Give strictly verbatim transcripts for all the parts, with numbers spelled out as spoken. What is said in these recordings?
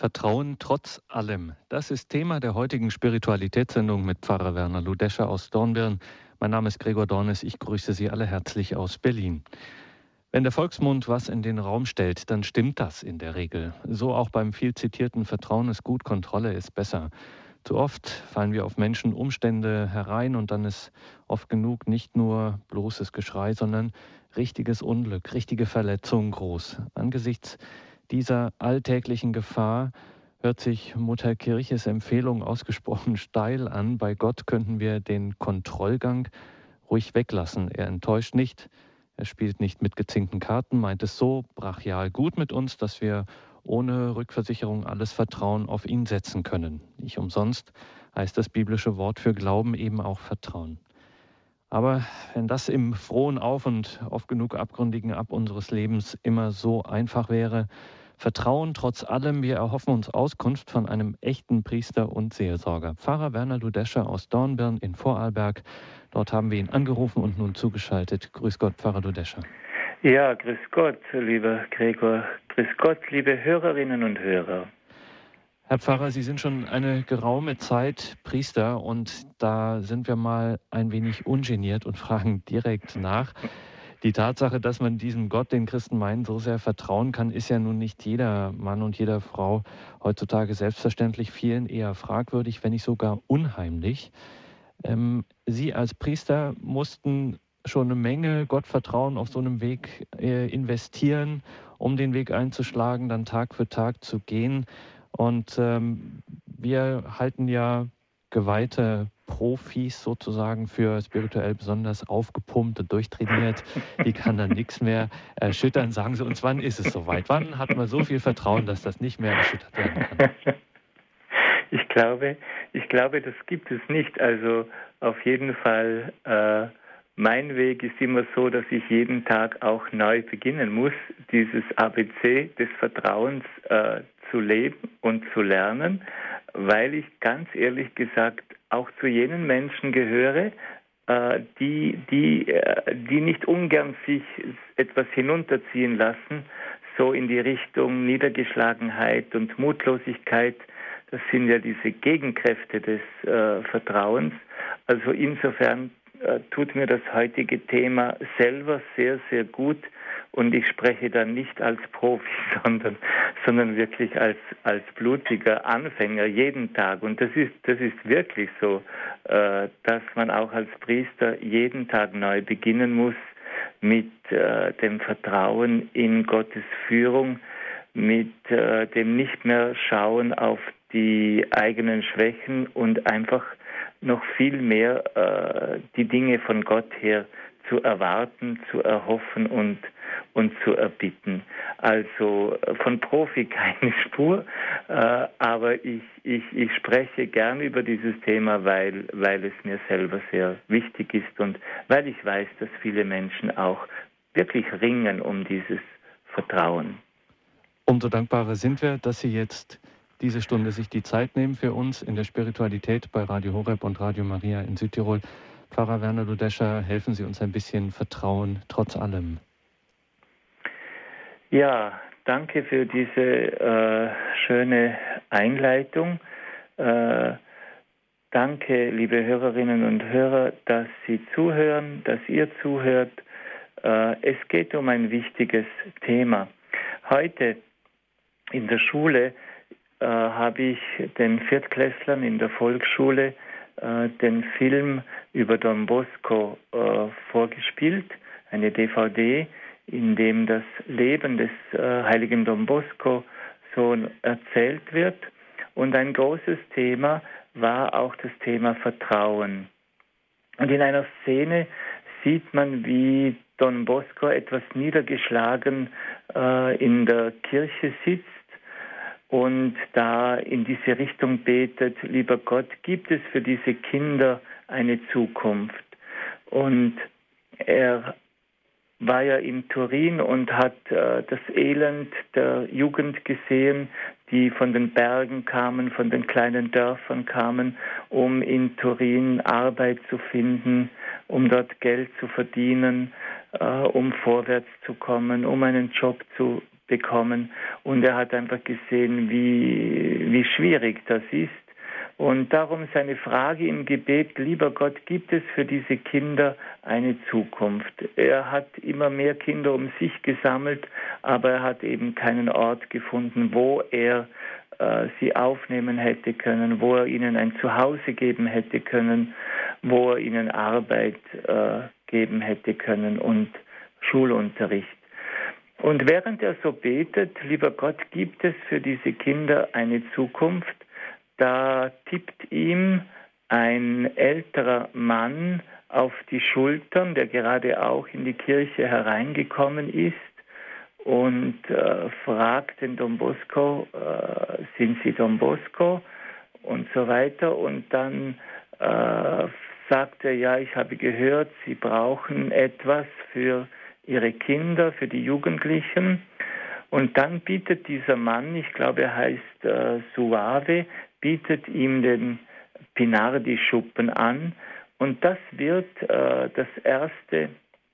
Vertrauen trotz allem. Das ist Thema der heutigen Spiritualitätssendung mit Pfarrer Werner Ludescher aus Dornbirn. Mein Name ist Gregor Dornis. Ich grüße Sie alle herzlich aus Berlin. Wenn der Volksmund was in den Raum stellt, dann stimmt das in der Regel. So auch beim viel zitierten Vertrauen ist gut, Kontrolle ist besser. Zu oft fallen wir auf Menschen, Umstände herein und dann ist oft genug nicht nur bloßes Geschrei, sondern richtiges Unglück, richtige Verletzung groß. Angesichts dieser alltäglichen Gefahr hört sich Mutter Kirches Empfehlung ausgesprochen steil an. Bei Gott könnten wir den Kontrollgang ruhig weglassen. Er enttäuscht nicht, er spielt nicht mit gezinkten Karten, meint es so brachial gut mit uns, dass wir ohne Rückversicherung alles Vertrauen auf ihn setzen können. Nicht umsonst heißt das biblische Wort für Glauben eben auch Vertrauen. Aber wenn das im frohen Auf und oft genug abgründigen Ab unseres Lebens immer so einfach wäre, Vertrauen trotz allem, wir erhoffen uns Auskunft von einem echten Priester und Seelsorger. Pfarrer Werner Ludescher aus Dornbirn in Vorarlberg. Dort haben wir ihn angerufen und nun zugeschaltet. Grüß Gott, Pfarrer Ludescher. Ja, grüß Gott, lieber Gregor. Grüß Gott, liebe Hörerinnen und Hörer. Herr Pfarrer, Sie sind schon eine geraume Zeit Priester und da sind wir mal ein wenig ungeniert und fragen direkt nach. Die Tatsache, dass man diesem Gott, den Christen meinen, so sehr vertrauen kann, ist ja nun nicht jeder Mann und jeder Frau heutzutage selbstverständlich, vielen eher fragwürdig, wenn nicht sogar unheimlich. Ähm, Sie als Priester mussten schon eine Menge Gottvertrauen auf so einem Weg äh, investieren, um den Weg einzuschlagen, dann Tag für Tag zu gehen. Und ähm, wir halten ja geweihte Profis sozusagen für spirituell besonders aufgepumpt und durchtrainiert. Die kann dann nichts mehr erschüttern. Sagen Sie uns, wann ist es soweit? Wann hat man so viel Vertrauen, dass das nicht mehr erschüttert werden kann? Ich glaube, ich glaube, das gibt es nicht. Also auf jeden Fall, äh, mein Weg ist immer so, dass ich jeden Tag auch neu beginnen muss, dieses A B C des Vertrauens äh, zu leben und zu lernen, weil ich ganz ehrlich gesagt auch zu jenen Menschen gehöre, äh, die, die, äh, die nicht ungern sich etwas hinunterziehen lassen, so in die Richtung Niedergeschlagenheit und Mutlosigkeit. Das sind ja diese Gegenkräfte des äh, Vertrauens. Also insofern äh, tut mir das heutige Thema selber sehr, sehr gut. Und ich spreche dann nicht als Profi, sondern, sondern wirklich als, als blutiger Anfänger jeden Tag. Und das ist, das ist wirklich so, äh, dass man auch als Priester jeden Tag neu beginnen muss mit äh, dem Vertrauen in Gottes Führung, mit äh, dem nicht mehr Schauen auf die eigenen Schwächen und einfach noch viel mehr äh, die Dinge von Gott her zu erwarten, zu erhoffen und, und zu erbitten. Also von Profi keine Spur, äh, aber ich, ich, ich spreche gern über dieses Thema, weil, weil es mir selber sehr wichtig ist und weil ich weiß, dass viele Menschen auch wirklich ringen um dieses Vertrauen. Umso dankbarer sind wir, dass Sie jetzt diese Stunde sich die Zeit nehmen für uns in der Spiritualität bei Radio Horeb und Radio Maria in Südtirol. Pfarrer Werner Ludescher, helfen Sie uns ein bisschen Vertrauen trotz allem. Ja, danke für diese äh, schöne Einleitung. Äh, danke, liebe Hörerinnen und Hörer, dass Sie zuhören, dass ihr zuhört. Äh, es geht um ein wichtiges Thema. Heute in der Schule äh, habe ich den Viertklässlern in der Volksschule äh, den Film über Don Bosco äh, vorgespielt, eine D V D, in dem das Leben des äh, heiligen Don Bosco so erzählt wird. Und ein großes Thema war auch das Thema Vertrauen. Und in einer Szene sieht man, wie Don Bosco etwas niedergeschlagen äh, in der Kirche sitzt und da in diese Richtung betet: Lieber Gott, gibt es für diese Kinder eine Zukunft? Und er war ja in Turin und hat äh, das Elend der Jugend gesehen, die von den Bergen kamen, von den kleinen Dörfern kamen, um in Turin Arbeit zu finden, um dort Geld zu verdienen, äh, um vorwärts zu kommen, um einen Job zu bekommen. Und er hat einfach gesehen, wie, wie schwierig das ist. Und darum seine Frage im Gebet: Lieber Gott, gibt es für diese Kinder eine Zukunft? Er hat immer mehr Kinder um sich gesammelt, aber er hat eben keinen Ort gefunden, wo er äh, sie aufnehmen hätte können, wo er ihnen ein Zuhause geben hätte können, wo er ihnen Arbeit äh, geben hätte können und Schulunterricht. Und während er so betet: Lieber Gott, gibt es für diese Kinder eine Zukunft? Da tippt ihm ein älterer Mann auf die Schultern, der gerade auch in die Kirche hereingekommen ist, und äh, fragt den Don Bosco, äh, sind Sie Don Bosco? Und so weiter. Und dann äh, sagt er: Ja, ich habe gehört, Sie brauchen etwas für Ihre Kinder, für die Jugendlichen. Und dann bietet dieser Mann, ich glaube er heißt äh, Suave, bietet ihm den Pinardi-Schuppen an, und das wird äh, das erste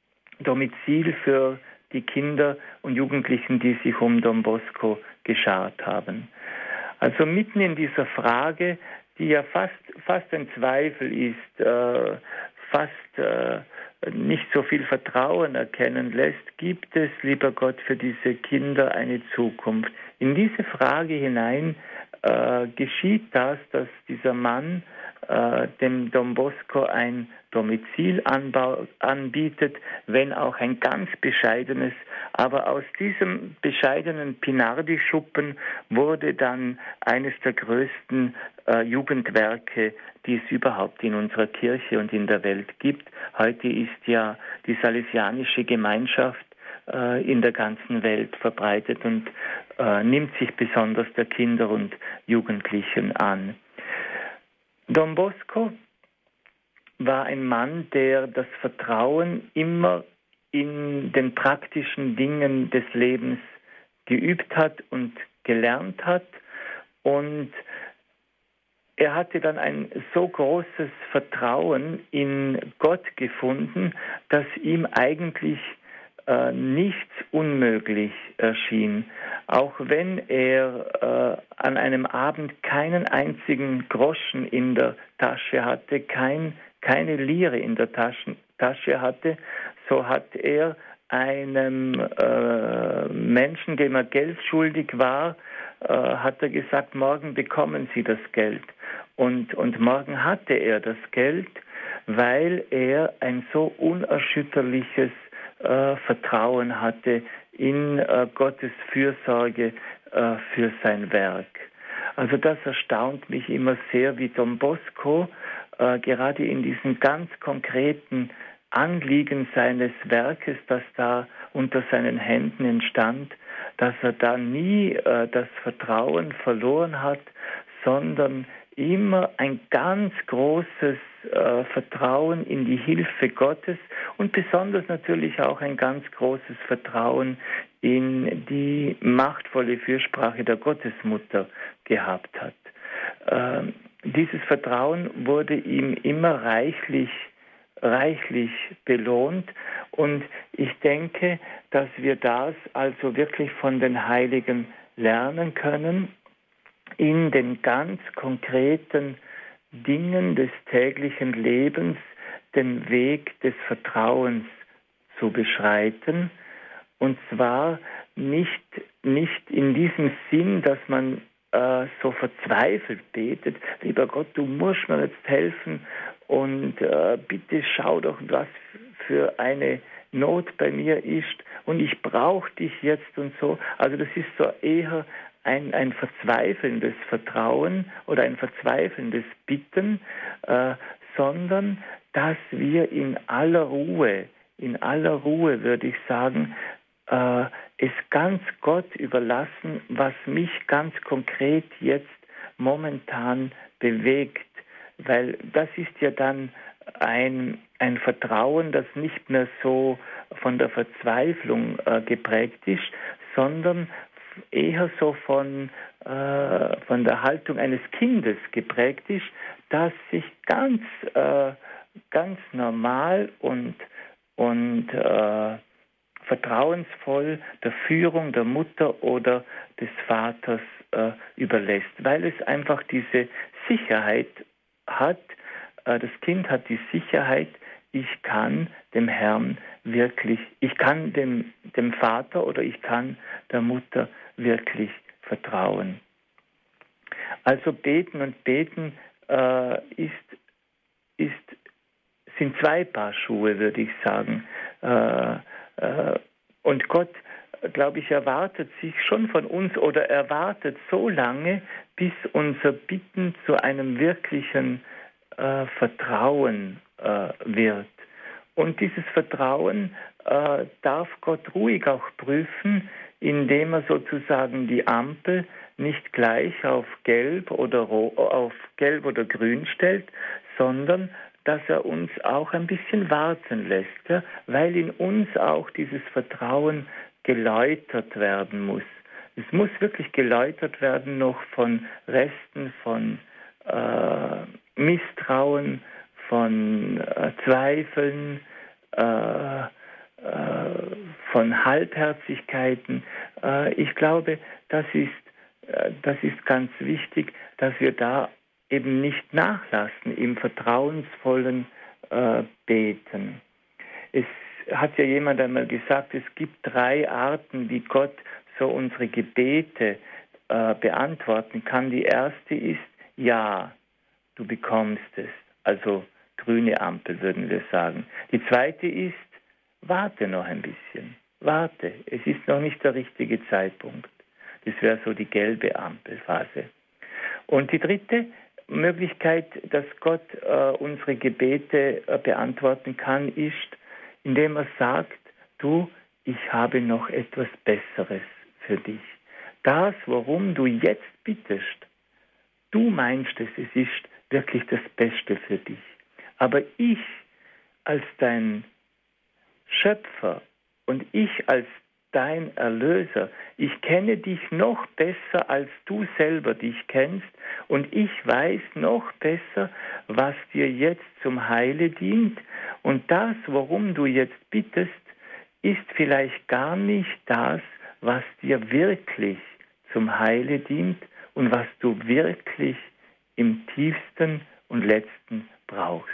Domizil für die Kinder und Jugendlichen, die sich um Don Bosco geschart haben. Also mitten in dieser Frage, die ja fast, fast ein Zweifel ist, äh, fast äh, nicht so viel Vertrauen erkennen lässt: Gibt es, lieber Gott, für diese Kinder eine Zukunft? In diese Frage hinein äh, geschieht das, dass dieser Mann äh, dem Don Bosco ein Domizil anbau- anbietet, wenn auch ein ganz bescheidenes. Aber aus diesem bescheidenen Pinardi-Schuppen wurde dann eines der größten äh, Jugendwerke, die es überhaupt in unserer Kirche und in der Welt gibt. Heute ist ja die Salesianische Gemeinschaft äh, in der ganzen Welt verbreitet und äh, nimmt sich besonders der Kinder und Jugendlichen an. Don Bosco war ein Mann, der das Vertrauen immer in den praktischen Dingen des Lebens geübt hat und gelernt hat. Und er hatte dann ein so großes Vertrauen in Gott gefunden, dass ihm eigentlich äh, nichts unmöglich erschien. Auch wenn er äh, an einem Abend keinen einzigen Groschen in der Tasche hatte, kein, keine Lire in der Taschen, Tasche hatte, so hat er einem äh, Menschen, dem er Geld schuldig war, äh, hat er gesagt: Morgen bekommen Sie das Geld. Und, und morgen hatte er das Geld, weil er ein so unerschütterliches äh, Vertrauen hatte in äh, Gottes Fürsorge äh, für sein Werk. Also das erstaunt mich immer sehr, wie Don Bosco äh, gerade in diesen ganz konkreten Anliegen seines Werkes, das da unter seinen Händen entstand, dass er da nie äh, das Vertrauen verloren hat, sondern immer ein ganz großes äh, Vertrauen in die Hilfe Gottes und besonders natürlich auch ein ganz großes Vertrauen in die machtvolle Fürsprache der Gottesmutter gehabt hat. Ähm, dieses Vertrauen wurde ihm immer reichlich reichlich belohnt, und ich denke, dass wir das also wirklich von den Heiligen lernen können, in den ganz konkreten Dingen des täglichen Lebens den Weg des Vertrauens zu beschreiten, und zwar nicht, nicht in diesem Sinn, dass man äh, so verzweifelt betet: Lieber Gott, du musst mir jetzt helfen und äh, bitte schau doch, was für eine Not bei mir ist und ich brauche dich jetzt und so. Also das ist so eher ein, ein verzweifelndes Vertrauen oder ein verzweifelndes Bitten, äh, sondern dass wir in aller Ruhe, in aller Ruhe würde ich sagen, äh, es ganz Gott überlassen, was mich ganz konkret jetzt momentan bewegt. Weil das ist ja dann ein, ein Vertrauen, das nicht mehr so von der Verzweiflung äh, geprägt ist, sondern eher so von, äh, von der Haltung eines Kindes geprägt ist, das sich ganz, äh, ganz normal und, und äh, vertrauensvoll der Führung der Mutter oder des Vaters äh, überlässt, weil es einfach diese Sicherheit hat, äh, das Kind hat die Sicherheit, ich kann dem Herrn wirklich, ich kann dem, dem Vater oder ich kann der Mutter wirklich vertrauen. Also beten und beten äh, ist, ist, sind zwei Paar Schuhe, würde ich sagen. Äh, äh, und Gott, glaube ich, erwartet sich schon von uns oder erwartet so lange, bis unser Bitten zu einem wirklichen äh, Vertrauen äh, wird. Und dieses Vertrauen äh, darf Gott ruhig auch prüfen, indem er sozusagen die Ampel nicht gleich auf Gelb oder Ro- auf Gelb oder Grün stellt, sondern dass er uns auch ein bisschen warten lässt, ja? Weil in uns auch dieses Vertrauen geläutert werden muss. Es muss wirklich geläutert werden noch von Resten von äh, Misstrauen, von äh, Zweifeln, äh, äh, von Halbherzigkeiten. Äh, ich glaube, das ist, äh, das ist ganz wichtig, dass wir da eben nicht nachlassen im vertrauensvollen äh, Beten. Es hat ja jemand einmal gesagt, es gibt drei Arten, wie Gott so unsere Gebete äh, beantworten kann. Die erste ist, ja, du bekommst es. Also grüne Ampel würden wir sagen. Die zweite ist, warte noch ein bisschen. Warte, es ist noch nicht der richtige Zeitpunkt. Das wäre so die gelbe Ampelphase. Und die dritte Möglichkeit, dass Gott äh, unsere Gebete äh, beantworten kann, ist, indem er sagt, du, ich habe noch etwas Besseres für dich. Das, worum du jetzt bittest, du meinst es, es ist wirklich das Beste für dich. Aber ich als dein Schöpfer und ich als dein Erlöser, ich kenne dich noch besser, als du selber dich kennst, und ich weiß noch besser, was dir jetzt zum Heile dient, und das, worum du jetzt bittest, ist vielleicht gar nicht das, was dir wirklich zum Heile dient und was du wirklich im tiefsten und letzten brauchst.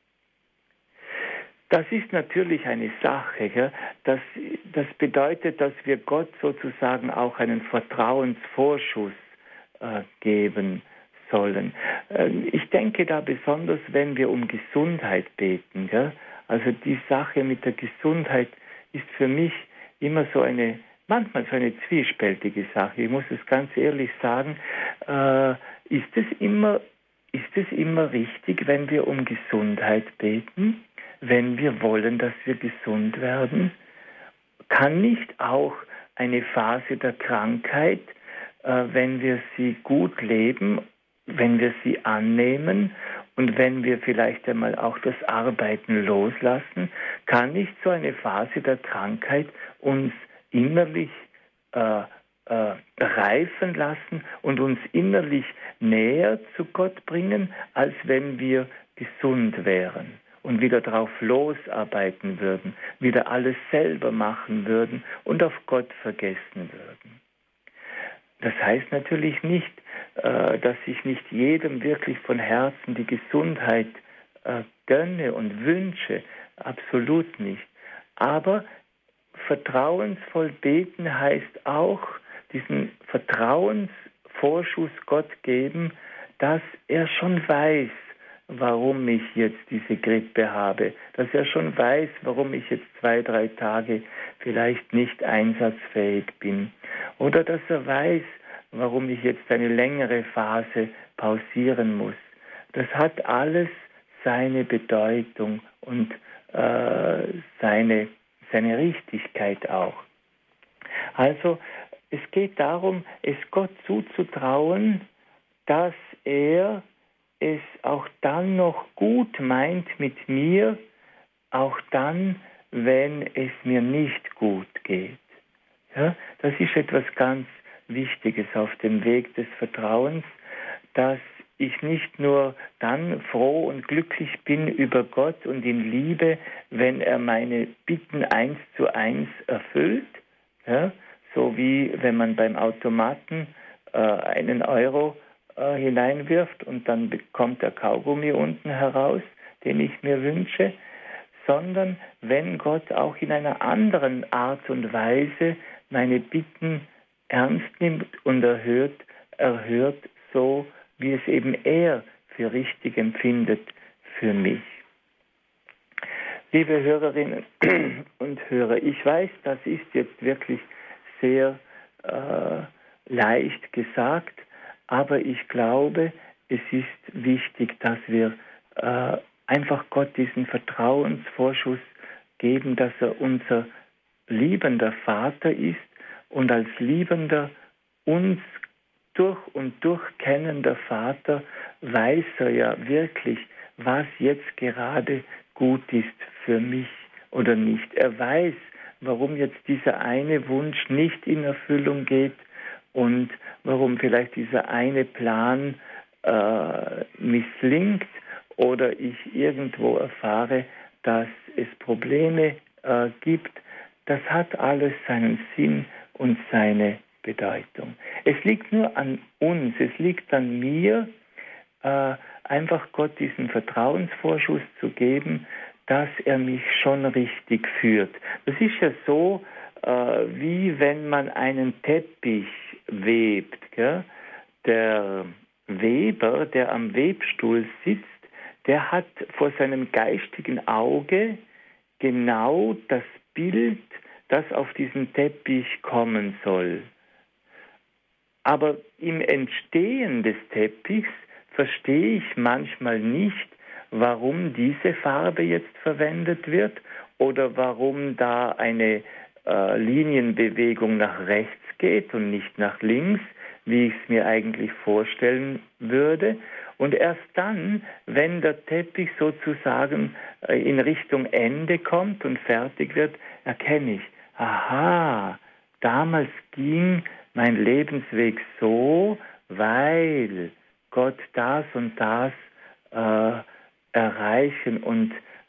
Das ist natürlich eine Sache. Ja? Das, das bedeutet, dass wir Gott sozusagen auch einen Vertrauensvorschuss äh, geben sollen. Äh, ich denke da besonders, wenn wir um Gesundheit beten. Ja? Also die Sache mit der Gesundheit ist für mich immer so eine, manchmal so eine zwiespältige Sache. Ich muss es ganz ehrlich sagen. Äh, ist es immer, ist es immer richtig, wenn wir um Gesundheit beten? Wenn wir wollen, dass wir gesund werden? Kann nicht auch eine Phase der Krankheit, äh, wenn wir sie gut leben, wenn wir sie annehmen und wenn wir vielleicht einmal auch das Arbeiten loslassen, kann nicht so eine Phase der Krankheit uns innerlich äh, äh, reifen lassen und uns innerlich näher zu Gott bringen, als wenn wir gesund wären und wieder drauf losarbeiten würden, wieder alles selber machen würden und auf Gott vergessen würden. Das heißt natürlich nicht, äh, dass ich nicht jedem wirklich von Herzen die Gesundheit äh, gönne und wünsche, absolut nicht. Aber vertrauensvoll beten heißt auch, diesen Vertrauensvorschuss Gott geben, dass er schon weiß, warum ich jetzt diese Grippe habe, dass er schon weiß, warum ich jetzt zwei, drei Tage vielleicht nicht einsatzfähig bin, oder dass er weiß, warum ich jetzt eine längere Phase pausieren muss. Das hat alles seine Bedeutung und äh, seine, seine Richtigkeit auch. Also es geht darum, es Gott zuzutrauen, dass er es auch dann noch gut meint mit mir, auch dann, wenn es mir nicht gut geht. Ja, das ist etwas ganz Wichtiges auf dem Weg des Vertrauens, dass ich nicht nur dann froh und glücklich bin über Gott und ihn liebe, wenn er meine Bitten eins zu eins erfüllt, ja, so wie wenn man beim Automaten äh, einen Euro äh, hineinwirft und dann bekommt der Kaugummi unten heraus, den ich mir wünsche, sondern wenn Gott auch in einer anderen Art und Weise meine Bitten ernst nimmt und erhört, erhört so, wie es eben er für richtig empfindet für mich. Liebe Hörerinnen und Hörer, ich weiß, das ist jetzt wirklich sehr äh, leicht gesagt, aber ich glaube, es ist wichtig, dass wir äh, einfach Gott diesen Vertrauensvorschuss geben, dass er unser liebender Vater ist und als liebender, uns durch und durch kennender Vater weiß er ja wirklich, was jetzt gerade gut ist für mich oder nicht. Er weiß, warum jetzt dieser eine Wunsch nicht in Erfüllung geht und warum vielleicht dieser eine Plan äh, misslingt oder ich irgendwo erfahre, dass es Probleme äh, gibt. Das hat alles seinen Sinn und seine Bedeutung. Es liegt nur an uns, es liegt an mir, äh, einfach Gott diesen Vertrauensvorschuss zu geben, dass er mich schon richtig führt. Das ist ja so, äh, wie wenn man einen Teppich webt. Gell? Der Weber, der am Webstuhl sitzt, der hat vor seinem geistigen Auge genau das Bild, das auf diesen Teppich kommen soll. Aber im Entstehen des Teppichs verstehe ich manchmal nicht, warum diese Farbe jetzt verwendet wird oder warum da eine äh, Linienbewegung nach rechts geht und nicht nach links, wie ich es mir eigentlich vorstellen würde. Und erst dann, wenn der Teppich sozusagen äh, in Richtung Ende kommt und fertig wird, erkenne ich, aha, damals ging mein Lebensweg so, weil Gott das und das äh, erreichen und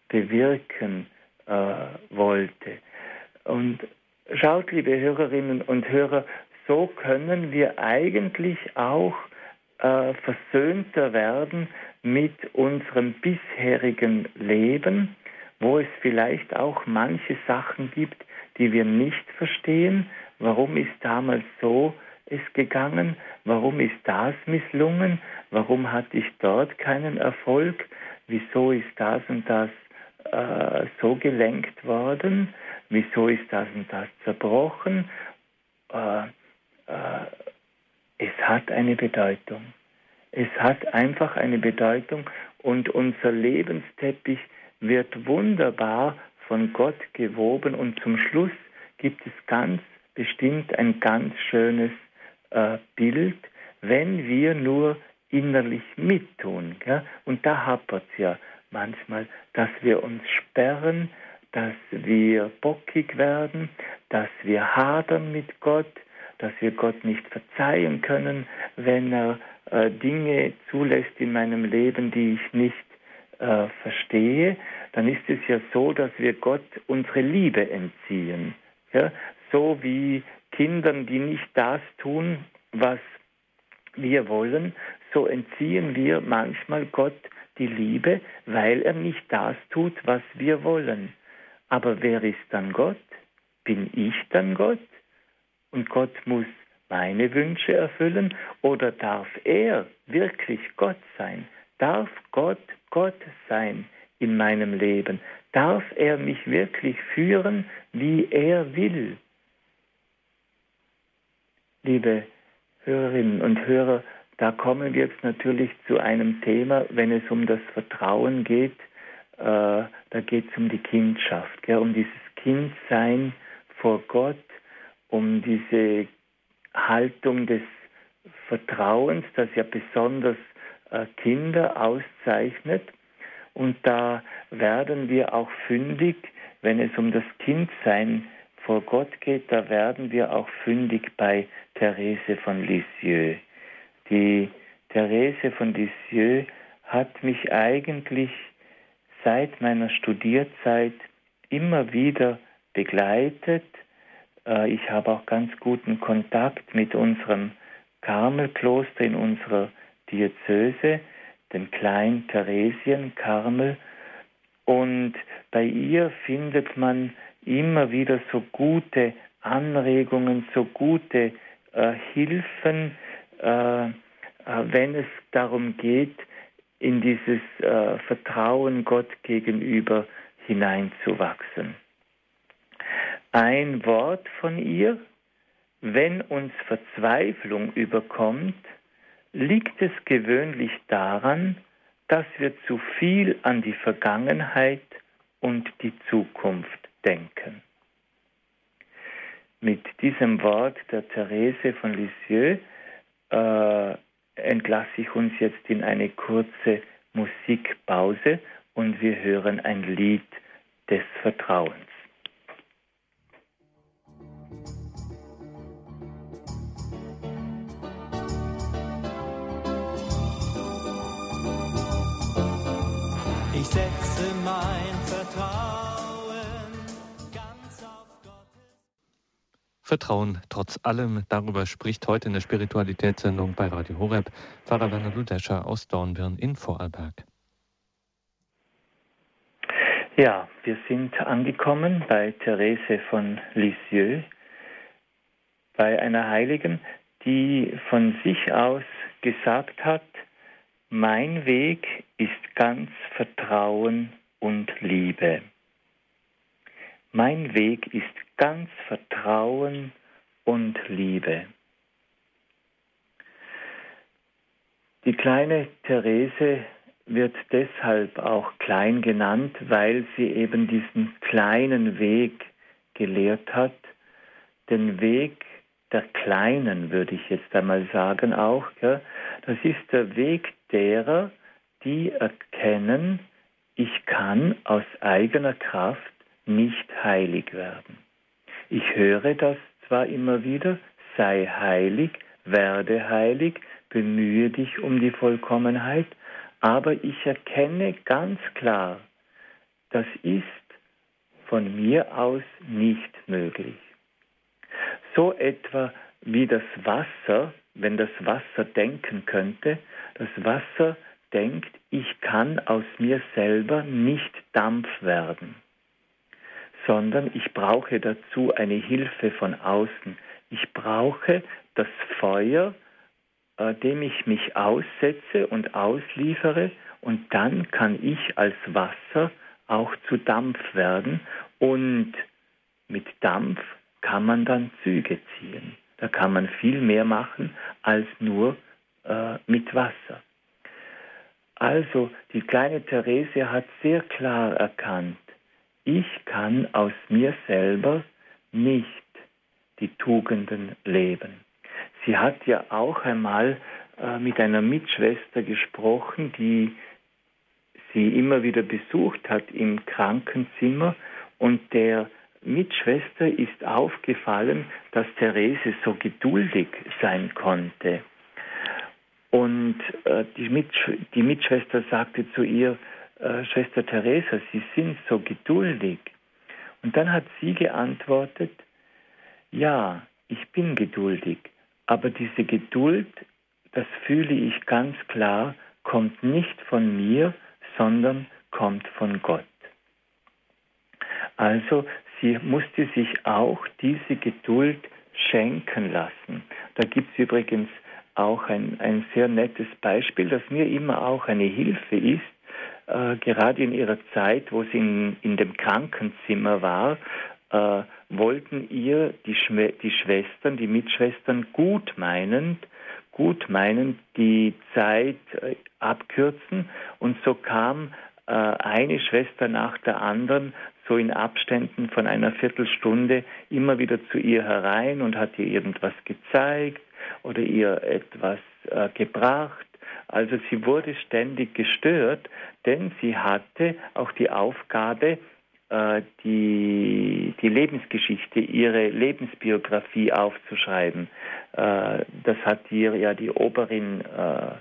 bewirken äh, wollte. Und schaut, liebe Hörerinnen und Hörer, so können wir eigentlich auch äh, versöhnter werden mit unserem bisherigen Leben, wo es vielleicht auch manche Sachen gibt, die wir nicht verstehen. Warum ist damals so es gegangen? Warum ist das misslungen? Warum hatte ich dort keinen Erfolg? Wieso ist das und das äh, so gelenkt worden? Wieso ist das und das zerbrochen? Äh, äh, es hat eine Bedeutung. Es hat einfach eine Bedeutung und unser Lebensteppich wird wunderbar von Gott gewoben und zum Schluss gibt es ganz bestimmt ein ganz schönes äh, Bild, wenn wir nur innerlich mittun. Gell? Und da hapert es ja manchmal, dass wir uns sperren, dass wir bockig werden, dass wir hadern mit Gott, dass wir Gott nicht verzeihen können, wenn er äh, Dinge zulässt in meinem Leben, die ich nicht äh, verstehe. Dann ist es ja so, dass wir Gott unsere Liebe entziehen. Ja? So wie Kindern, die nicht das tun, was wir wollen, so entziehen wir manchmal Gott die Liebe, weil er nicht das tut, was wir wollen. Aber wer ist dann Gott? Bin ich dann Gott? Und Gott muss meine Wünsche erfüllen? Oder darf er wirklich Gott sein? Darf Gott Gott sein in meinem Leben? Darf er mich wirklich führen, wie er will? Liebe Hörerinnen und Hörer, da kommen wir jetzt natürlich zu einem Thema, wenn es um das Vertrauen geht, äh, da geht es um die Kindschaft, gell, um dieses Kindsein vor Gott, um diese Haltung des Vertrauens, das ja besonders äh, Kinder auszeichnet. Und da werden wir auch fündig, wenn es um das Kindsein vor Gott geht, da werden wir auch fündig bei Therese von Lisieux. Die Therese von Lisieux hat mich eigentlich seit meiner Studierzeit immer wieder begleitet. Ich habe auch ganz guten Kontakt mit unserem Karmelkloster in unserer Diözese, den kleinen Theresien-Karmel. Und bei ihr findet man immer wieder so gute Anregungen, so gute äh, Hilfen, äh, äh, wenn es darum geht, in dieses äh, Vertrauen Gott gegenüber hineinzuwachsen. Ein Wort von ihr: Wenn uns Verzweiflung überkommt, liegt es gewöhnlich daran, dass wir zu viel an die Vergangenheit und die Zukunft denken. Mit diesem Wort der Therese von Lisieux äh, entlasse ich uns jetzt in eine kurze Musikpause und wir hören ein Lied des Vertrauens. Ich setze mein Vertrauen ganz auf Gottes. Vertrauen trotz allem, darüber spricht heute in der Spiritualitätssendung bei Radio Horeb Pfarrer Werner Ludescher aus Dornbirn in Vorarlberg. Ja, wir sind angekommen bei Therese von Lisieux, bei einer Heiligen, die von sich aus gesagt hat: Mein Weg ist ganz Vertrauen und Liebe. Mein Weg ist ganz Vertrauen und Liebe. Die kleine Therese wird deshalb auch klein genannt, weil sie eben diesen kleinen Weg gelehrt hat, den Weg der Kleinen, würde ich jetzt einmal sagen auch. Ja. Das ist der Weg derer, die erkennen, ich kann aus eigener Kraft nicht heilig werden. Ich höre das zwar immer wieder: sei heilig, werde heilig, bemühe dich um die Vollkommenheit, aber ich erkenne ganz klar, das ist von mir aus nicht möglich. So etwa wie das Wasser, wenn das Wasser denken könnte, das Wasser denkt, ich kann aus mir selber nicht Dampf werden, sondern ich brauche dazu eine Hilfe von außen. Ich brauche das Feuer, äh, dem ich mich aussetze und ausliefere, und dann kann ich als Wasser auch zu Dampf werden, und mit Dampf kann man dann Züge ziehen. Da kann man viel mehr machen als nur äh, mit Wasser. Also die kleine Therese hat sehr klar erkannt, ich kann aus mir selber nicht die Tugenden leben. Sie hat ja auch einmal äh, mit einer Mitschwester gesprochen, die sie immer wieder besucht hat im Krankenzimmer, und der Mitschwester ist aufgefallen, dass Therese so geduldig sein konnte. Und äh, die, Mitsch- die Mitschwester sagte zu ihr: äh, Schwester Theresa, Sie sind so geduldig. Und dann hat sie geantwortet: Ja, ich bin geduldig, aber diese Geduld, das fühle ich ganz klar, kommt nicht von mir, sondern kommt von Gott. Also sie musste sich auch diese Geduld schenken lassen. Da gibt es übrigens auch ein, ein sehr nettes Beispiel, das mir immer auch eine Hilfe ist, äh, gerade in ihrer Zeit, wo sie in, in dem Krankenzimmer war, äh, wollten ihr die, Schme- die Schwestern, die Mitschwestern gut meinend, gut meinend die Zeit äh, abkürzen, und so kam äh, eine Schwester nach der anderen so in Abständen von einer Viertelstunde immer wieder zu ihr herein und hat ihr irgendwas gezeigt oder ihr etwas äh, gebracht. Also sie wurde ständig gestört, denn sie hatte auch die Aufgabe, äh, die, die Lebensgeschichte, ihre Lebensbiografie aufzuschreiben. Äh, das hat ihr ja die Oberin äh,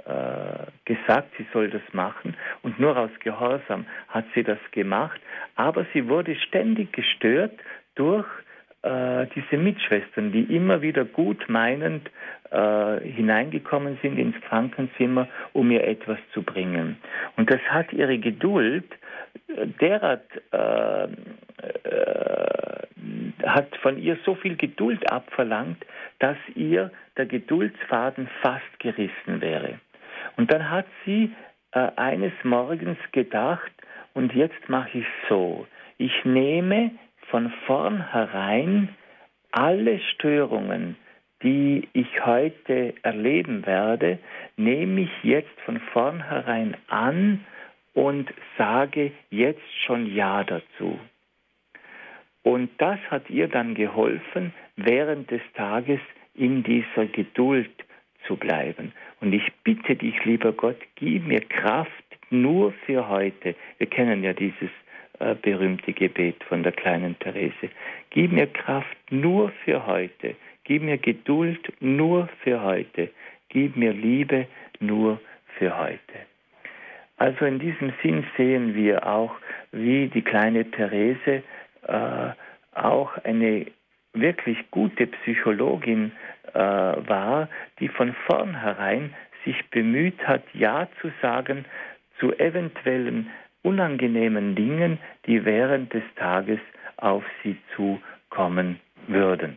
äh, gesagt, sie soll das machen, und nur aus Gehorsam hat sie das gemacht, aber sie wurde ständig gestört durch äh, diese Mitschwestern, die immer wieder gut meinend äh, hineingekommen sind ins Krankenzimmer, um ihr etwas zu bringen. Und das hat ihre Geduld derart äh, äh, hat von ihr so viel Geduld abverlangt, dass ihr der Geduldsfaden fast gerissen wäre. Und dann hat sie äh, eines Morgens gedacht, und jetzt mache ich so, ich nehme von vornherein alle Störungen, die ich heute erleben werde, nehme ich jetzt von vornherein an und sage jetzt schon Ja dazu. Und das hat ihr dann geholfen, während des Tages in dieser Geduld zu bleiben. Und ich bitte dich, lieber Gott, gib mir Kraft nur für heute. Wir kennen ja dieses äh, berühmte Gebet von der kleinen Therese. Gib mir Kraft nur für heute. Gib mir Geduld nur für heute. Gib mir Liebe nur für heute. Also in diesem Sinn sehen wir auch, wie die kleine Therese äh, auch eine wirklich gute Psychologin äh, war, die von vornherein sich bemüht hat, Ja zu sagen zu eventuellen unangenehmen Dingen, die während des Tages auf sie zukommen würden.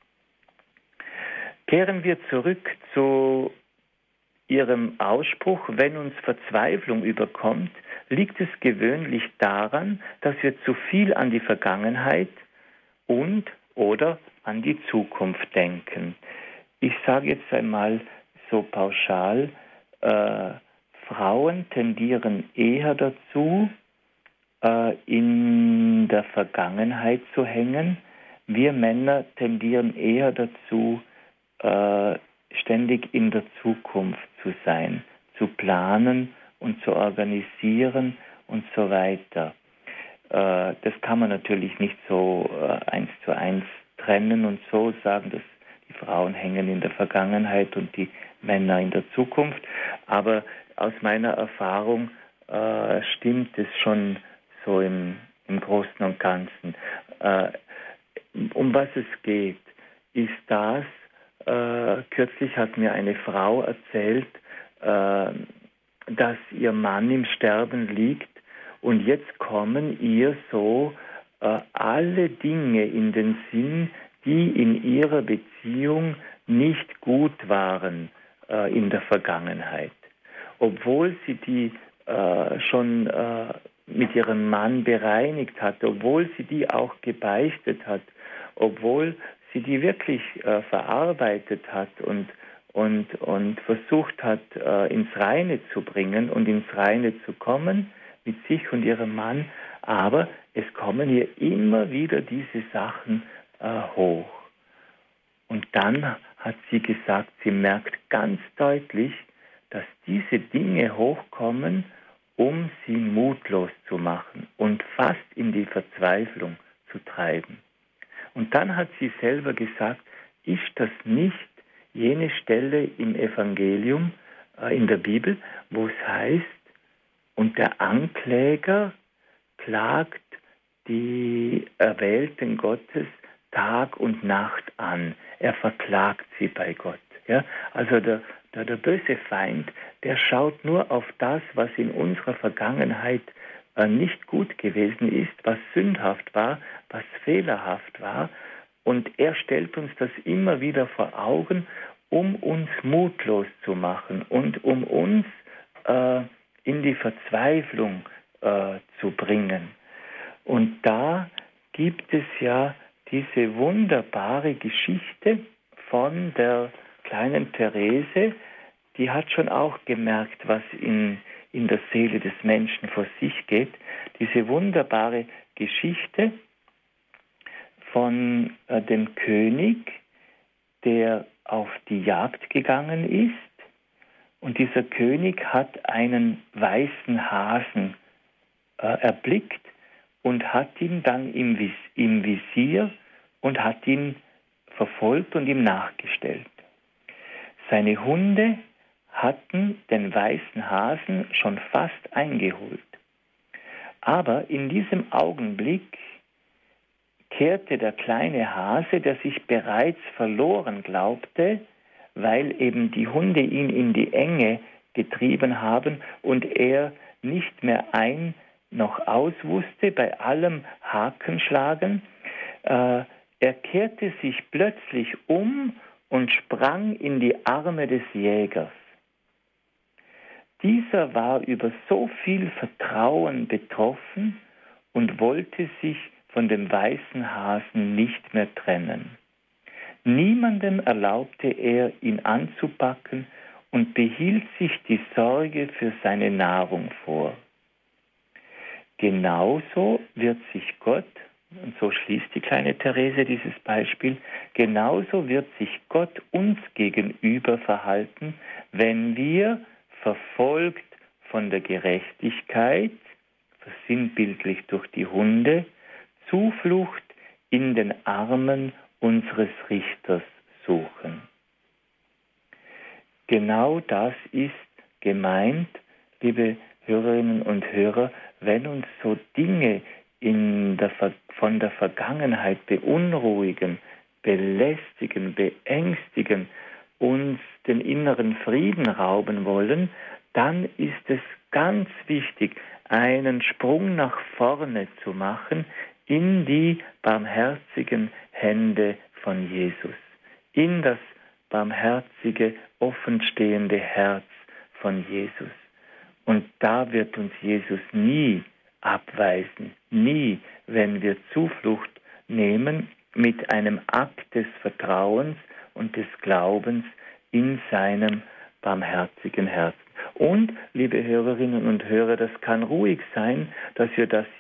Kehren wir zurück zu ihrem Ausspruch, wenn uns Verzweiflung überkommt, liegt es gewöhnlich daran, dass wir zu viel an die Vergangenheit und oder an die Zukunft denken. Ich sage jetzt einmal so pauschal, äh, Frauen tendieren eher dazu, äh, in der Vergangenheit zu hängen. Wir Männer tendieren eher dazu, äh, ständig in der Zukunft zu sein, zu planen und zu organisieren und so weiter. Äh, das kann man natürlich nicht so äh, eins zu eins trennen und so sagen, dass die Frauen hängen in der Vergangenheit und die Männer in der Zukunft. Aber aus meiner Erfahrung äh, stimmt es schon so im, im Großen und Ganzen. Äh, um was es geht, ist das, Äh, kürzlich hat mir eine Frau erzählt, äh, dass ihr Mann im Sterben liegt und jetzt kommen ihr so äh, alle Dinge in den Sinn, die in ihrer Beziehung nicht gut waren äh, in der Vergangenheit. Obwohl sie die äh, schon äh, mit ihrem Mann bereinigt hat, obwohl sie die auch gebeichtet hat, obwohl sie die wirklich äh, verarbeitet hat und, und, und versucht hat, äh, ins Reine zu bringen und ins Reine zu kommen mit sich und ihrem Mann. Aber es kommen ihr immer wieder diese Sachen äh, hoch. Und dann hat sie gesagt, sie merkt ganz deutlich, dass diese Dinge hochkommen, um sie mutlos zu machen und fast in die Verzweiflung zu treiben. Und dann hat sie selber gesagt, ist das nicht jene Stelle im Evangelium, äh, in der Bibel, wo es heißt, und der Ankläger klagt die Erwählten Gottes Tag und Nacht an. Er verklagt sie bei Gott. Ja? Also der, der, der böse Feind, der schaut nur auf das, was in unserer Vergangenheit nicht gut gewesen ist, was sündhaft war, was fehlerhaft war. Und er stellt uns das immer wieder vor Augen, um uns mutlos zu machen und um uns äh, in die Verzweiflung äh, zu bringen. Und da gibt es ja diese wunderbare Geschichte von der kleinen Therese, die hat schon auch gemerkt, was in in der Seele des Menschen vor sich geht, diese wunderbare Geschichte von äh, dem König, der auf die Jagd gegangen ist, und dieser König hat einen weißen Hasen äh, erblickt und hat ihn dann im, Vis- im Visier und hat ihn verfolgt und ihm nachgestellt. Seine Hunde hatten den weißen Hasen schon fast eingeholt. Aber in diesem Augenblick kehrte der kleine Hase, der sich bereits verloren glaubte, weil eben die Hunde ihn in die Enge getrieben haben und er nicht mehr ein noch aus wusste bei allem Hakenschlagen, äh, er kehrte sich plötzlich um und sprang in die Arme des Jägers. Dieser war über so viel Vertrauen betroffen und wollte sich von dem weißen Hasen nicht mehr trennen. Niemandem erlaubte er, ihn anzupacken und behielt sich die Sorge für seine Nahrung vor. Genauso wird sich Gott, und so schließt die kleine Therese dieses Beispiel, genauso wird sich Gott uns gegenüber verhalten, wenn wir, verfolgt von der Gerechtigkeit, versinnbildlich durch die Hunde, Zuflucht in den Armen unseres Richters suchen. Genau das ist gemeint, liebe Hörerinnen und Hörer, wenn uns so Dinge in der, von der Vergangenheit beunruhigen, belästigen, beängstigen, uns den inneren Frieden rauben wollen, dann ist es ganz wichtig, einen Sprung nach vorne zu machen in die barmherzigen Hände von Jesus, in das barmherzige, offenstehende Herz von Jesus. Und da wird uns Jesus nie abweisen, nie, wenn wir Zuflucht nehmen mit einem Akt des Vertrauens und des Glaubens in seinem barmherzigen Herzen. Und, liebe Hörerinnen und Hörer, das kann ruhig sein, dass wir das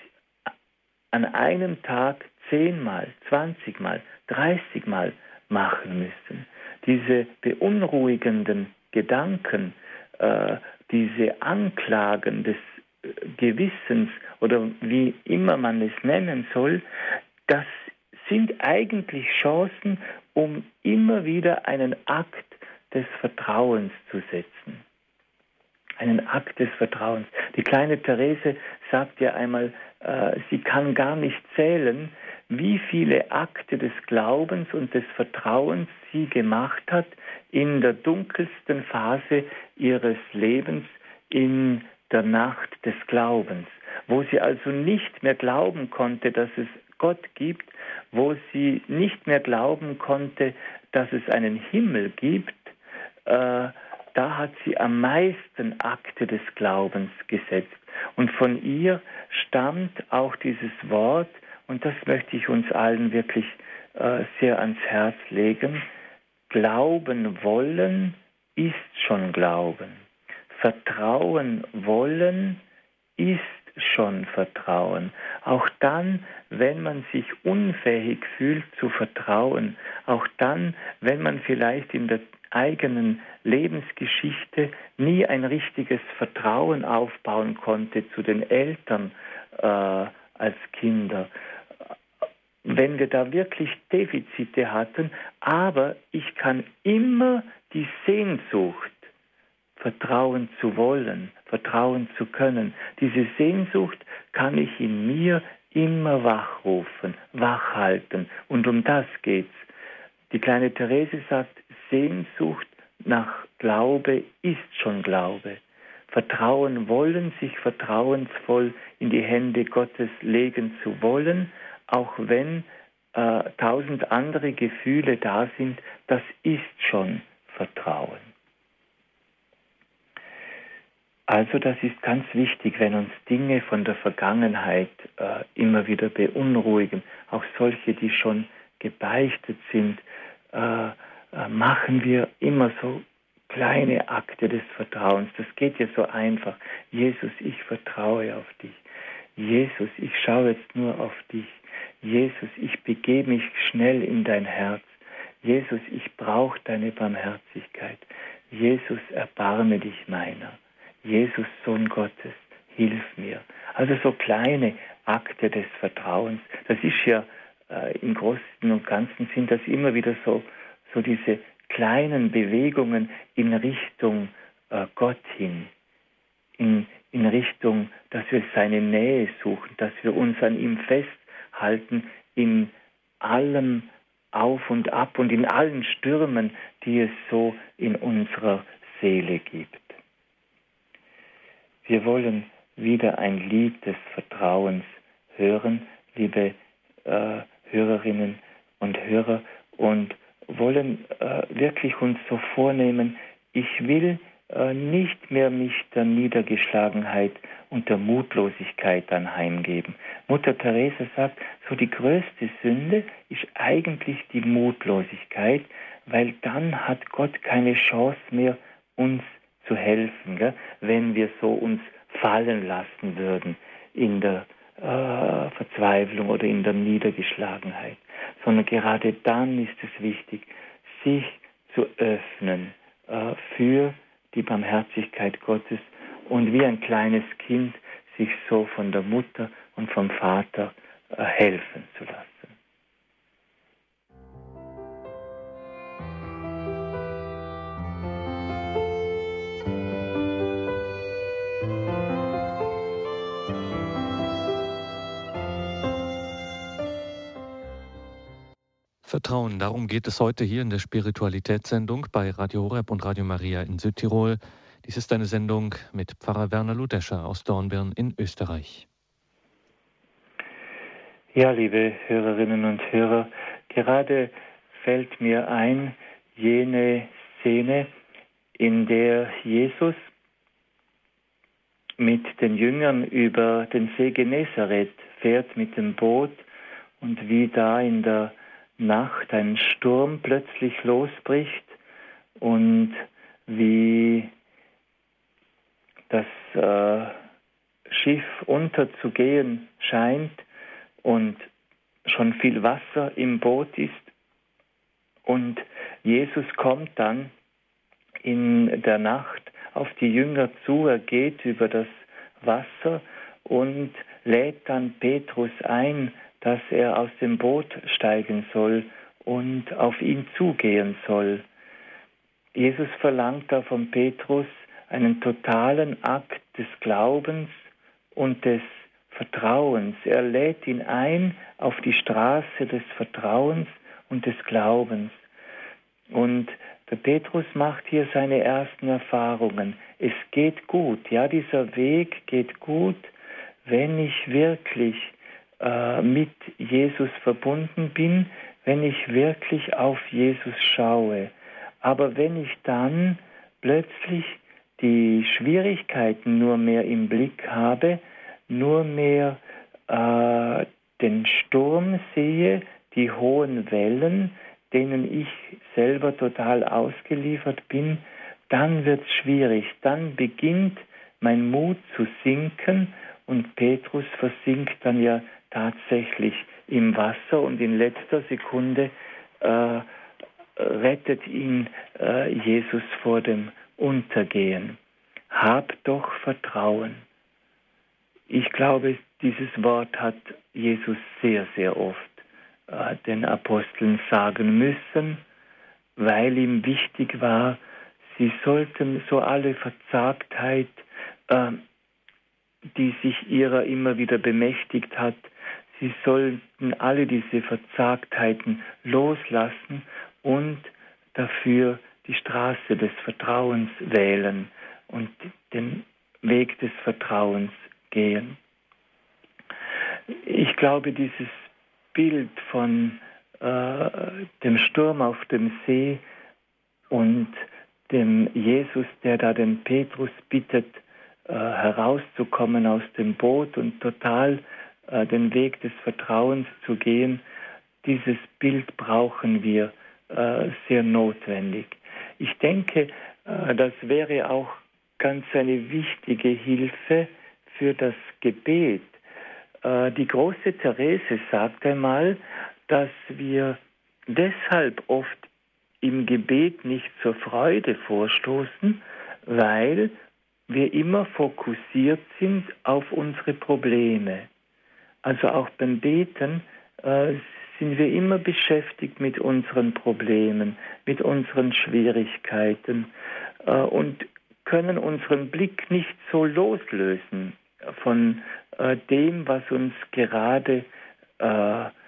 an einem Tag zehnmal, zwanzigmal, dreißigmal machen müssen. Diese beunruhigenden Gedanken, äh, diese Anklagen des Gewissens oder wie immer man es nennen soll, das sind eigentlich Chancen, um immer wieder einen Akt des Vertrauens zu setzen. Einen Akt des Vertrauens. Die kleine Therese sagt ja einmal, äh, sie kann gar nicht zählen, wie viele Akte des Glaubens und des Vertrauens sie gemacht hat in der dunkelsten Phase ihres Lebens, in der Nacht des Glaubens, wo sie also nicht mehr glauben konnte, dass es Gott gibt, wo sie nicht mehr glauben konnte, dass es einen Himmel gibt, äh, da hat sie am meisten Akte des Glaubens gesetzt. Und von ihr stammt auch dieses Wort, und das möchte ich uns allen wirklich äh, sehr ans Herz legen: Glauben wollen ist schon Glauben. Vertrauen wollen ist schon Vertrauen. Auch dann, wenn man sich unfähig fühlt zu vertrauen, auch dann, wenn man vielleicht in der eigenen Lebensgeschichte nie ein richtiges Vertrauen aufbauen konnte zu den Eltern äh, als Kinder, wenn wir da wirklich Defizite hatten, aber ich kann immer die Sehnsucht, vertrauen zu wollen, vertrauen zu können. Diese Sehnsucht kann ich in mir immer wachrufen, wachhalten. Und um das geht's. Die kleine Therese sagt, Sehnsucht nach Glaube ist schon Glaube. Vertrauen wollen, sich vertrauensvoll in die Hände Gottes legen zu wollen, auch wenn äh, tausend andere Gefühle da sind, das ist schon Vertrauen. Also das ist ganz wichtig, wenn uns Dinge von der Vergangenheit äh, immer wieder beunruhigen, auch solche, die schon gebeichtet sind, äh, äh, machen wir immer so kleine Akte des Vertrauens. Das geht ja so einfach. Jesus, ich vertraue auf dich. Jesus, ich schaue jetzt nur auf dich. Jesus, ich begebe mich schnell in dein Herz. Jesus, ich brauche deine Barmherzigkeit. Jesus, erbarme dich meiner. Jesus, Sohn Gottes, hilf mir. Also so kleine Akte des Vertrauens. Das ist ja äh, im Großen und Ganzen sind das immer wieder so, so diese kleinen Bewegungen in Richtung äh, Gott hin, in, in Richtung, dass wir seine Nähe suchen, dass wir uns an ihm festhalten in allem Auf und Ab und in allen Stürmen, die es so in unserer Seele gibt. Wir wollen wieder ein Lied des Vertrauens hören, liebe äh, Hörerinnen und Hörer, und wollen äh, wirklich uns so vornehmen, ich will äh, nicht mehr mich der Niedergeschlagenheit und der Mutlosigkeit anheimgeben. Mutter Teresa sagt, so die größte Sünde ist eigentlich die Mutlosigkeit, weil dann hat Gott keine Chance mehr, uns zu helfen, gell? Wenn wir so uns fallen lassen würden in der äh, Verzweiflung oder in der Niedergeschlagenheit. Sondern gerade dann ist es wichtig, sich zu öffnen äh, für die Barmherzigkeit Gottes und wie ein kleines Kind sich so von der Mutter und vom Vater äh, helfen zu lassen. Vertrauen, darum geht es heute hier in der Spiritualitätssendung bei Radio Horeb und Radio Maria in Südtirol. Dies ist eine Sendung mit Pfarrer Werner Ludescher aus Dornbirn in Österreich. Ja, liebe Hörerinnen und Hörer, gerade fällt mir ein, jene Szene, in der Jesus mit den Jüngern über den See Genezareth fährt mit dem Boot und wie da in der Nacht ein Sturm plötzlich losbricht und wie das äh, Schiff unterzugehen scheint und schon viel Wasser im Boot ist. Und Jesus kommt dann in der Nacht auf die Jünger zu, er geht über das Wasser und lädt dann Petrus ein, dass er aus dem Boot steigen soll und auf ihn zugehen soll. Jesus verlangt da von Petrus einen totalen Akt des Glaubens und des Vertrauens. Er lädt ihn ein auf die Straße des Vertrauens und des Glaubens. Und der Petrus macht hier seine ersten Erfahrungen. Es geht gut, ja, dieser Weg geht gut, wenn ich wirklich mit Jesus verbunden bin, wenn ich wirklich auf Jesus schaue. Aber wenn ich dann plötzlich die Schwierigkeiten nur mehr im Blick habe, nur mehr äh, den Sturm sehe, die hohen Wellen, denen ich selber total ausgeliefert bin, dann wird es schwierig. Dann beginnt mein Mut zu sinken und Petrus versinkt dann ja tatsächlich im Wasser und in letzter Sekunde äh, rettet ihn äh, Jesus vor dem Untergehen. Hab doch Vertrauen. Ich glaube, dieses Wort hat Jesus sehr, sehr oft äh, den Aposteln sagen müssen, weil ihm wichtig war, sie sollten so alle Verzagtheit, äh, die sich ihrer immer wieder bemächtigt hat, sie sollten alle diese Verzagtheiten loslassen und dafür die Straße des Vertrauens wählen und den Weg des Vertrauens gehen. Ich glaube, dieses Bild von äh, dem Sturm auf dem See und dem Jesus, der da den Petrus bittet, äh, herauszukommen aus dem Boot und total äh, den Weg des Vertrauens zu gehen, dieses Bild brauchen wir äh, sehr notwendig. Ich denke, äh, das wäre auch ganz eine wichtige Hilfe für das Gebet. Äh, die große Therese sagt einmal, dass wir deshalb oft im Gebet nicht zur Freude vorstoßen, weil wir immer fokussiert sind auf unsere Probleme. Also auch beim Beten äh, sind wir immer beschäftigt mit unseren Problemen, mit unseren Schwierigkeiten äh, und können unseren Blick nicht so loslösen von äh, dem, was uns gerade äh, äh,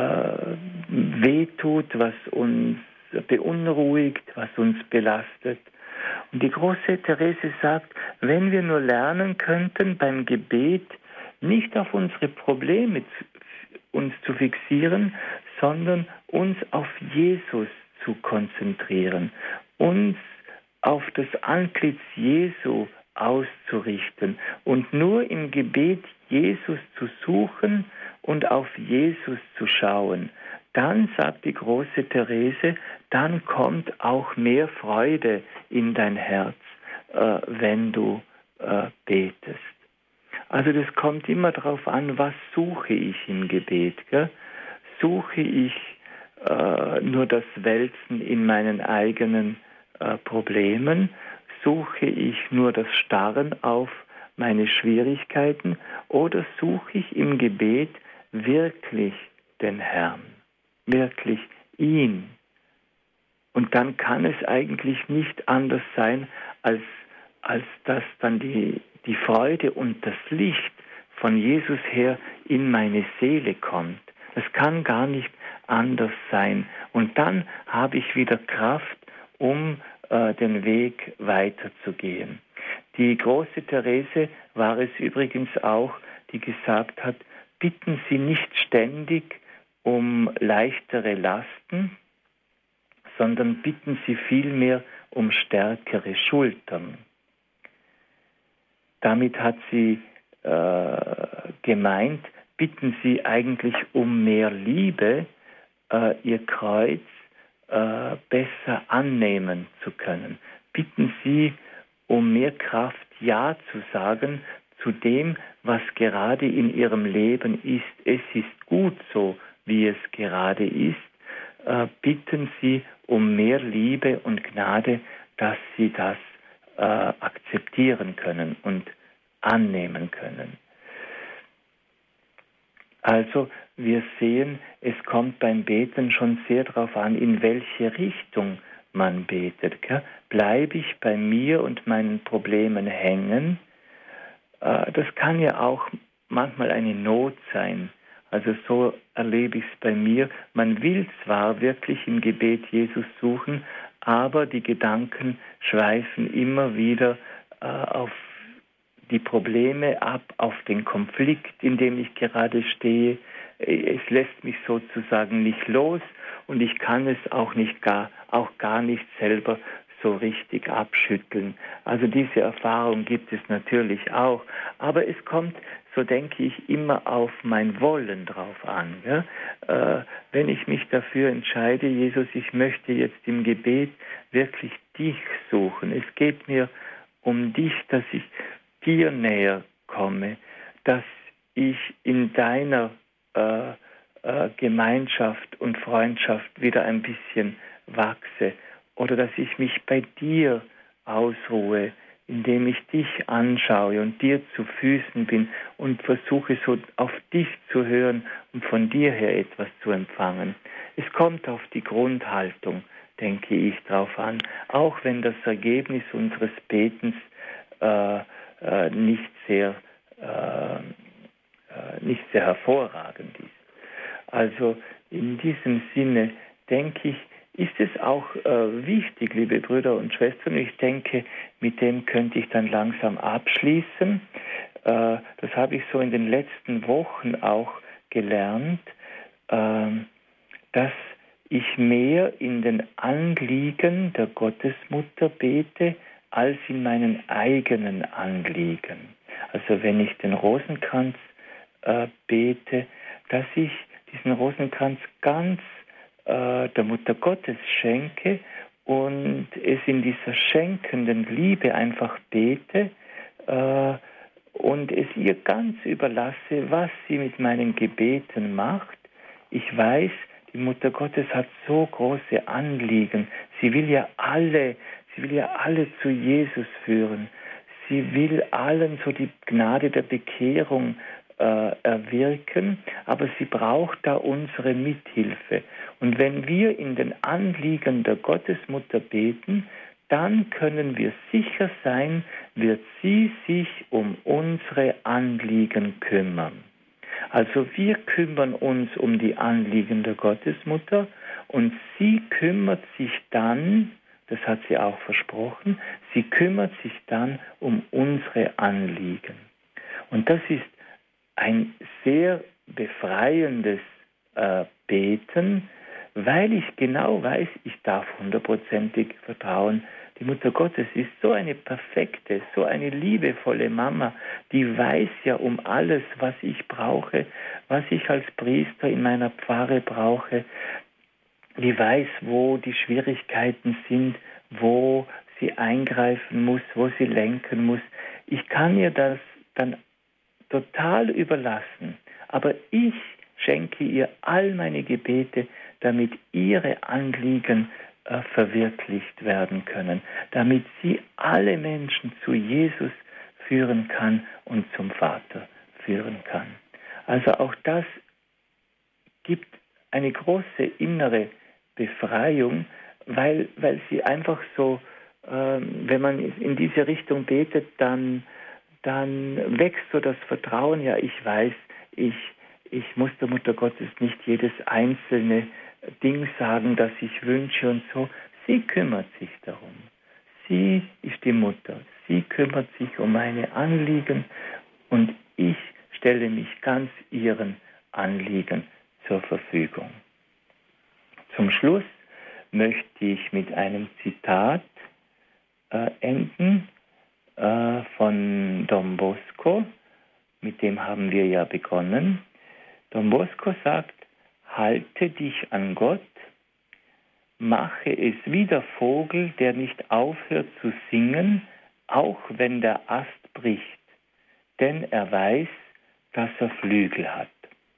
wehtut, was uns beunruhigt, was uns belastet. Und die große Therese sagt, wenn wir nur lernen könnten, beim Gebet nicht auf unsere Probleme zu, uns zu fixieren, sondern uns auf Jesus zu konzentrieren, uns auf das Antlitz Jesu auszurichten und nur im Gebet Jesus zu suchen und auf Jesus zu schauen. Dann, sagt die große Therese, dann kommt auch mehr Freude in dein Herz, äh, wenn du äh, betest. Also das kommt immer darauf an, was suche ich im Gebet. Gell? Suche ich äh, nur das Wälzen in meinen eigenen äh, Problemen? Suche ich nur das Starren auf meine Schwierigkeiten? Oder suche ich im Gebet wirklich den Herrn? Wirklich ihn? Und dann kann es eigentlich nicht anders sein, als, als dass dann die, die Freude und das Licht von Jesus her in meine Seele kommt. Das kann gar nicht anders sein. Und dann habe ich wieder Kraft, um äh, den Weg weiterzugehen. Die große Therese war es übrigens auch, die gesagt hat, bitten Sie nicht ständig um leichtere Lasten, sondern bitten Sie vielmehr um stärkere Schultern. Damit hat sie äh, gemeint, bitten Sie eigentlich um mehr Liebe, äh, Ihr Kreuz äh, besser annehmen zu können. Bitten Sie um mehr Kraft, Ja zu sagen zu dem, was gerade in Ihrem Leben ist. Es ist gut so, wie es gerade ist. Äh, bitten Sie um mehr Liebe und Gnade, dass Sie das äh, akzeptieren können und annehmen können. Also wir sehen, es kommt beim Beten schon sehr darauf an, in welche Richtung man betet. Gell? Bleibe ich bei mir und meinen Problemen hängen? Äh, das kann ja auch manchmal eine Not sein. Also so erlebe ich es bei mir. Man will zwar wirklich im Gebet Jesus suchen, aber die Gedanken schweifen immer wieder äh, auf die Probleme ab, auf den Konflikt, in dem ich gerade stehe. Es lässt mich sozusagen nicht los und ich kann es auch nicht gar, auch gar nicht selber so richtig abschütteln. Also diese Erfahrung gibt es natürlich auch, aber es kommt, so denke ich, immer auf mein Wollen drauf an. Ja? Äh, wenn ich mich dafür entscheide, Jesus, ich möchte jetzt im Gebet wirklich dich suchen. Es geht mir um dich, dass ich dir näher komme, dass ich in deiner äh, äh, Gemeinschaft und Freundschaft wieder ein bisschen wachse oder dass ich mich bei dir ausruhe, indem ich dich anschaue und dir zu Füßen bin und versuche so auf dich zu hören und von dir her etwas zu empfangen. Es kommt auf die Grundhaltung, denke ich, drauf an, auch wenn das Ergebnis unseres Betens äh, äh, nicht sehr äh, äh, nicht sehr hervorragend ist. Also in diesem Sinne denke ich, ist es auch äh, wichtig, liebe Brüder und Schwestern, ich denke, mit dem könnte ich dann langsam abschließen. Äh, das habe ich so in den letzten Wochen auch gelernt, äh, dass ich mehr in den Anliegen der Gottesmutter bete, als in meinen eigenen Anliegen. Also wenn ich den Rosenkranz äh, bete, dass ich diesen Rosenkranz ganz äh, der Mutter Gottes schenke und es in dieser schenkenden Liebe einfach bete äh, und es ihr ganz überlasse, was sie mit meinen Gebeten macht. Ich weiß, die Mutter Gottes hat so große Anliegen. Sie will ja alle Sie will ja alle zu Jesus führen. Sie will allen so die Gnade der Bekehrung äh, erwirken, aber sie braucht da unsere Mithilfe. Und wenn wir in den Anliegen der Gottesmutter beten, dann können wir sicher sein, wird sie sich um unsere Anliegen kümmern. Also wir kümmern uns um die Anliegen der Gottesmutter und sie kümmert sich dann, das hat sie auch versprochen, sie kümmert sich dann um unsere Anliegen. Und das ist ein sehr befreiendes äh, Beten, weil ich genau weiß, ich darf hundertprozentig vertrauen. Die Mutter Gottes ist so eine perfekte, so eine liebevolle Mama, die weiß ja um alles, was ich brauche, was ich als Priester in meiner Pfarre brauche. Die weiß, wo die Schwierigkeiten sind, wo sie eingreifen muss, wo sie lenken muss. Ich kann ihr das dann total überlassen, aber ich schenke ihr all meine Gebete, damit ihre Anliegen äh, verwirklicht werden können, damit sie alle Menschen zu Jesus führen kann und zum Vater führen kann. Also auch das gibt eine große innere Befreiung, weil, weil sie einfach so, äh, wenn man in diese Richtung betet, dann, dann wächst so das Vertrauen, ja, ich weiß, ich, ich muss der Mutter Gottes nicht jedes einzelne Ding sagen, das ich wünsche und so. Sie kümmert sich darum. Sie ist die Mutter. Sie kümmert sich um meine Anliegen und ich stelle mich ganz ihren Anliegen zur Verfügung. Zum Schluss möchte ich mit einem Zitat äh, enden äh, von Don Bosco. Mit dem haben wir ja begonnen. Don Bosco sagt, halte dich an Gott, mache es wie der Vogel, der nicht aufhört zu singen, auch wenn der Ast bricht, denn er weiß, dass er Flügel hat.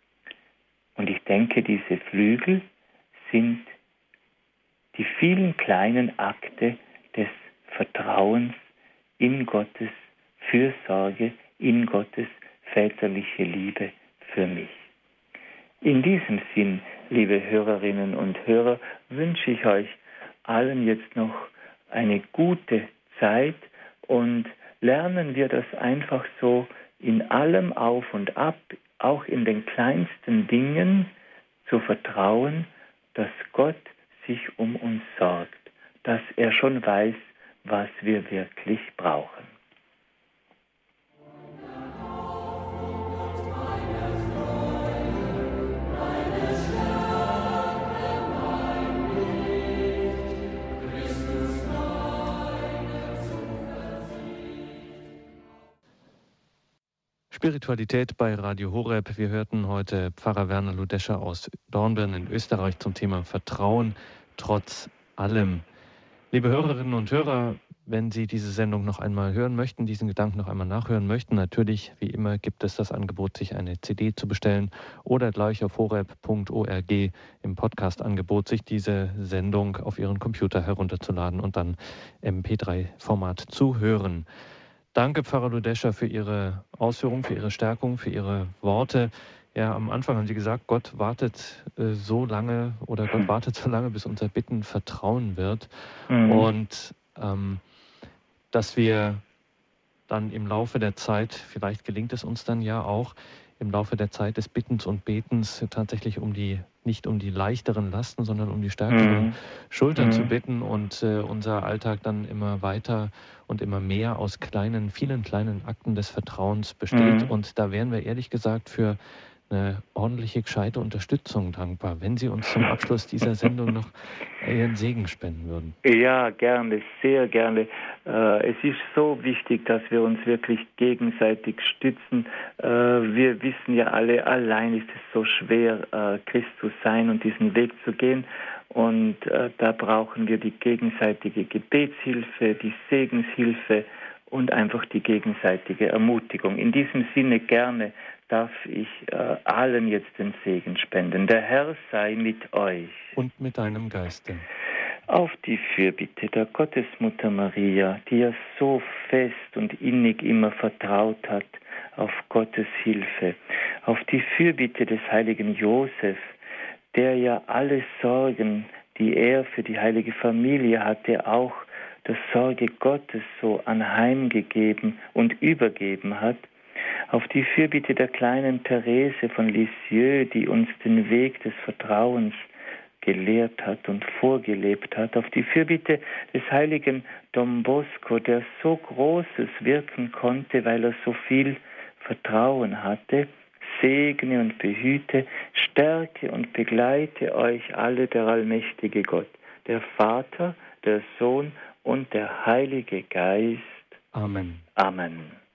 Und ich denke, diese Flügel sind die vielen kleinen Akte des Vertrauens in Gottes Fürsorge, in Gottes väterliche Liebe für mich. In diesem Sinn, liebe Hörerinnen und Hörer, wünsche ich euch allen jetzt noch eine gute Zeit und lernen wir das einfach so in allem auf und ab, auch in den kleinsten Dingen zu vertrauen, dass Gott sich um uns sorgt, dass er schon weiß, was wir wirklich brauchen. Spiritualität bei Radio Horeb. Wir hörten heute Pfarrer Werner Ludescher aus Dornbirn in Österreich zum Thema Vertrauen trotz allem. Liebe Hörerinnen und Hörer, wenn Sie diese Sendung noch einmal hören möchten, diesen Gedanken noch einmal nachhören möchten, natürlich, wie immer, gibt es das Angebot, sich eine C D zu bestellen oder gleich auf horeb punkt org im Podcast-Angebot, sich diese Sendung auf Ihren Computer herunterzuladen und dann M P drei Format zu hören. Danke, Pfarrer Ludescher, für Ihre Ausführungen, für Ihre Stärkung, für Ihre Worte. Ja, am Anfang haben Sie gesagt, Gott wartet äh, so lange oder Gott wartet so lange, bis unser Bitten Vertrauen wird. Mhm. Und ähm, dass wir dann im Laufe der Zeit, vielleicht gelingt es uns dann ja auch, im Laufe der Zeit des Bittens und Betens tatsächlich um die, nicht um die leichteren Lasten, sondern um die stärkeren mhm. Schultern mhm. zu bitten und äh, unser Alltag dann immer weiter und immer mehr aus kleinen, vielen kleinen Akten des Vertrauens besteht. Mhm. Und da wären wir ehrlich gesagt für eine ordentliche, gescheite Unterstützung dankbar, wenn Sie uns zum Abschluss dieser Sendung noch Ihren Segen spenden würden. Ja, gerne, sehr gerne. Es ist so wichtig, dass wir uns wirklich gegenseitig stützen. Wir wissen ja alle, allein ist es so schwer, Christ zu sein und diesen Weg zu gehen. Und da brauchen wir die gegenseitige Gebetshilfe, die Segenshilfe und einfach die gegenseitige Ermutigung. In diesem Sinne gerne darf ich äh, allen jetzt den Segen spenden. Der Herr sei mit euch. Und mit deinem Geiste. Auf die Fürbitte der Gottesmutter Maria, die ja so fest und innig immer vertraut hat auf Gottes Hilfe. Auf die Fürbitte des heiligen Josef, der ja alle Sorgen, die er für die heilige Familie hatte, auch der Sorge Gottes so anheimgegeben und übergeben hat, auf die Fürbitte der kleinen Therese von Lisieux, die uns den Weg des Vertrauens gelehrt hat und vorgelebt hat, auf die Fürbitte des heiligen Don Bosco, der so Großes wirken konnte, weil er so viel Vertrauen hatte, segne und behüte, stärke und begleite euch alle der allmächtige Gott, der Vater, der Sohn und der Heilige Geist. Amen. Amen.